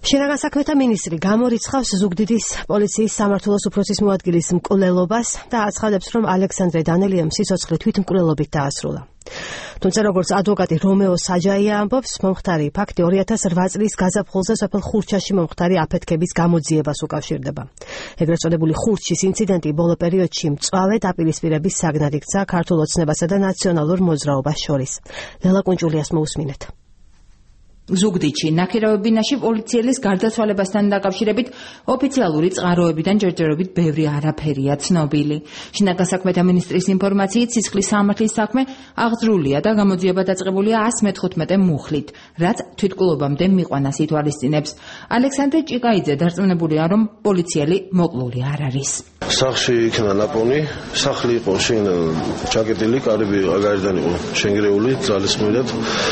შინაგან საქმეთა მინისტრი გამორიცხავს ზუგდიდის პოლიციის სამმართველოს უფროსის მოადგილის მკვლელობას და აცხადებს, რომ ალექსანდრე დანელიამ სიცოცხლე თვითმკვლელობით დაასრულა. თუმცა როგორც ადვოკატი რომეო საჯაია ამბობს, მომხდარი ფაქტი 2008 წლის გაზაფხულზე სოფელ ხურჩაში მომხდარი აფეთქების გამოძიებას უკავშირდება. ეგრეთ წოდებული ხურჩის ინციდენტი ბოლო პერიოდში მწვავე დაპირისპირების საგნად იქცა ქართულ ოცნებასა და ნაციონალურ მოძრაობას შორის. ლელა კუნჭულიას მოусმინეთ. ზუგდიდში ნაქირავებინაში პოლიციელის გარდაცვალებასთან დაკავშირებით ოფიციალური წყაროებიდან ჯერჯერობით ბევრი არაფერია ცნობილი. შინაგან საქმეთა მინისტრის ინფორმაციით სისხლის სამართლის საქმე აღძრულია და გამოძიება დაწყებულია 115 მუხლით, რაც თვითმკვლელობამდე მიყვანას ითვალისწინებს. ალექსანდრე ჭიკაიძე დარწმუნებულია, რომ პოლიციელი მოკლული არ არის. სახლში იქნა ნაპოვნი, სახლი იყო შენ ჩაკეტილი, კარები გარედან იყო შენგრეული ძალისხმევად.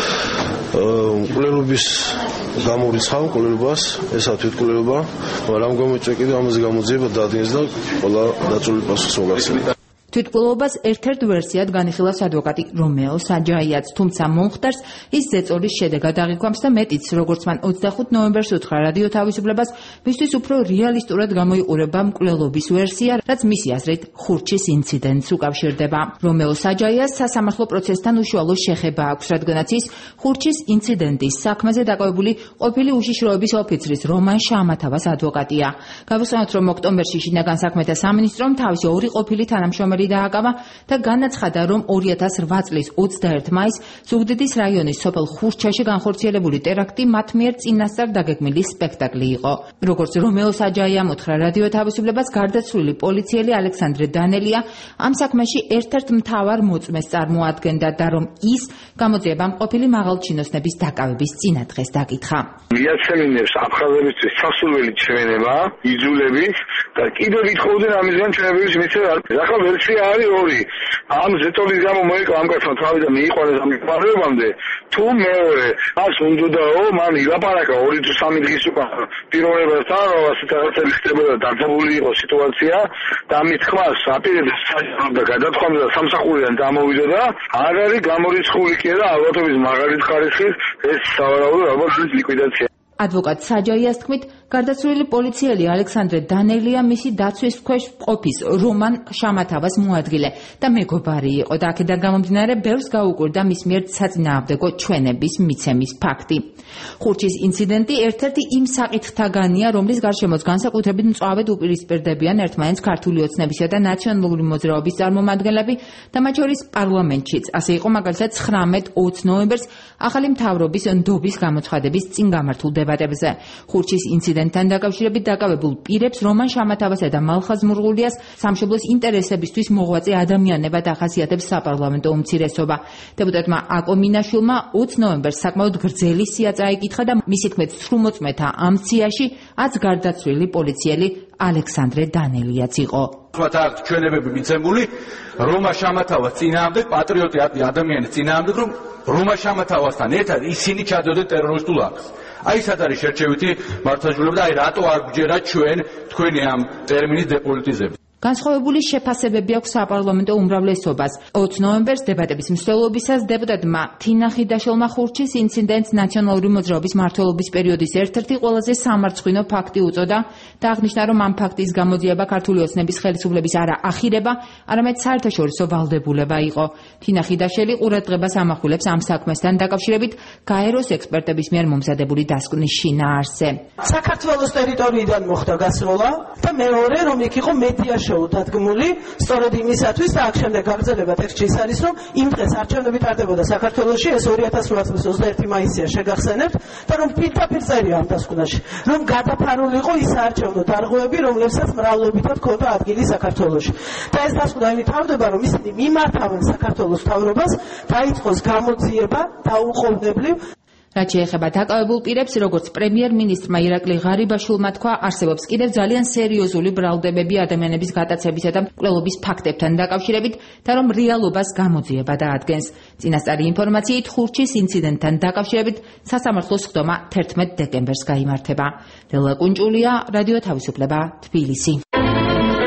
მკვლელობის გამორიცხავ მკვლელობას, ესა თვითმკვლელობა, მაგრამ გამოჭეკიდე ამაზე გამოძიება დაადგინეს და ყველა დაწვრილი პასუხს მოგაქცევით. თვითმკვლელობას ერთ-ერთ ვერსიად განიხილავს ადვოკატი რომეო საჯაიაც, თუმცა მომხდარს ის ზეწოლის შედეგად აღიქვამს და მეტიც, როგორც მან 25 ნოემბერს უთხრა რადიო თავისუფლებას, მისთვის უფრო რეალისტურად გამოიყურება მკვლელობის ვერსია, რაც მისი აზრით ხურჩის ინციდენტს უკავშირდება. რომეო საჯაიას სასამართლო პროცესთან უშუალო შეხება აქვს, რადგანაც ის ხურჩის ინციდენტის საქმეზე დაკავებული ყოფილი უშიშროების ოფიცრის რომან შამათავას ადვოკატია. გავუსვენოთ, რომ ოქტომბერში შინაგან საქმეთა სამინისტრომ თავისი ორი ყოფილი თანამშრომელი დააკავა და განაცხადა, რომ 2008 წლის 21 მაისს ზუგდიდის რაიონის სოფელ ხურჩაში განხორციელებული ტერაქტი მათ მიერ წინასწარ დაგეგმილი სპექტაკლი იყო. როგორც რომეო საჯაიამ უთხრა რადიო თავისუფლებას, გარდაცვლილი პოლიციელი ალექსანდრე დანელია ამ საქმეში ერთ-ერთ მთავარ მოწმეს წარმოადგენდა და რომ ის გამოძიებამ ყოფილი მაღალჩინოსნების დაკავების წინადღეს დაკითხა. მიაცემინებს აფხაზებისთვის სასურველი ჩვენება, იძულებით და კიდევ ვითხოვდნენ ამისგან ჩვენებების მიცემა. ახლა ვერსია არის ორი. ამ ზეწოლის გამო მოიკვა ამ კაცმა თავი და მიიყვანეს ამ პარლამენტამდე. თუ მეორე ას უნდაო, მან ილაპარაკა 2-3 დღის უკან პიროვნებასთან, რომ ასეთ რაღაცები ხდებოდა, დაძაბული იყო სიტუაცია და ამის თქმას აპირებდა და გადათხოვდა და სამსახურიდან დამოვიდა. არ არის გამორიცხული კი და ალბათობის მაღალი ხარისხის ეს სავარაუდო ალბათ ლიკვიდაცია. ადვოკატ საჯაიას თქმით, გარდაცვლილი პოლიციელი ალექსანდრე დანელია მისი დაცვის ქვეშ ყოფის რომან შამათავას მოადგილე და მეგობარი იყო და აქედან გამომდინარე ბევრს გაუკვირდა მის მიერ საწინააღმდეგო ჩვენების მიცემის ფაქტი. ხურჩის ინციდენტი ერთ-ერთი იმ საკითხთაგანია, რომლის გარშემოც განსაკუთრებით მწვავედ უპირისპირდებიან ერთმანეთს ქართული ოცნებისა და ნაციონალური მოძრაობის წარმომადგენლები და მათ შორის პარლამენტშიც. ასე იყო მაგალითად 19-20 ნოემბერს ახალი მთავრობის ნდობის გამოცხადების წინ გამართულ დებატებზე. ხურჩის ინციდენტთან დაკავშირებით დაკავებულ პირებს რომან შამათავასა და მალხაზ მურღულიას სამშობლოს ინტერესებისთვის მოღვაწე ადამიანებად ახასიათებს საპარლამენტო უმცირესობა. დეპუტატმა აკო მინაშვილმა 20 ნოემბერს საკმაოდ გრძელი სია წაიკითხა და მისი თქმით სრულმოწმეთა ამ სიაში აც გარდაცვლილი პოლიციელი ალექსანდრე დანელიაც იყო. აქ ჩვენებები მიცემული რომა შამათავას წინააღმდეგ, პატრიოტი ადამიანის წინააღმდეგ, რომ რომა შამათავასთან ერთად ისინი ჩადოდნენ ტერორისტულ აქტს. აი სად არის შერჩევითი მართლმსაჯულება და აი რატო არ გვჯერა ჩვენ თქვენი ამ ტერმინის დეპოლიტიზება. განსხვავებული შეფასებები აქვს საპარლამენტო უმრავლესობას. 20 ნოემბერს დებატების მსვლელობისას დეპუტატმა თინა ხიდაშელმა ხურჩის ინციდენტს ნაციონალური მოძრაობის მმართველობის პერიოდის ერთ-ერთი ყველაზე სამარცხვინო ფაქტი უწოდა და აღნიშნა, რომ ამ ფაქტის გამოძიება ქართული ოცნების ხელისუფლების არა ახირება, არამედ საერთაშორისო ვალდებულება იყო. თინა ხიდაშელი ყურადღებას ამახვილებს ამ საქმესთან დაკავშირებით გაეროს ექსპერტების მიერ მომზადებული დასკვნის შინაარსზე. საქართველოს ტერიტორიიდან მოხდა გასროლა და მეორე, რომ იქ იყო მედიაში დადგმული სწორედ იმისათვის და აქ შემდეგ გაგრძელება ტექსტში ის არის, რომ იმ დღეს არჩევნები ტარდებოდა საქართველოში, ეს 2008 წლის 21 მაისია შეგახსენებთ და რომ პირდაპირ წერია ამ დასკვნაში, რომ გადაფარული იყო ის საარჩევნო დარღვევები, რომლებსაც მრავლობითად ჰქონდა ადგილი საქართველოში. და ეს დასკვნა იმით თავდება, რომ ისინი მიმართავენ საქართველოს მთავრობას, დაიწყოს გამოძიება დაუყოვნებლივ. რაც შეეხება დაკავებულ პირებს, როგორც პრემიერ-მინისტრმა ირაკლი ღარიბაშვილმა თქვა, არსებობს კიდევ ძალიან სერიოზული ბრალდებები ადამიანების გატაცებისა და მკვლელობის ფაქტებთან დაკავშირებით და რომ რეალობას გამოძიება დაადგენს. წინასწარი ინფორმაციით ხურჩის ინციდენტთან დაკავშირებით სასამართლოს ხდომა 11 დეკემბერს გაიმართება. ლელა კუნჭულია, რადიო თავისუფლება, თბილისი.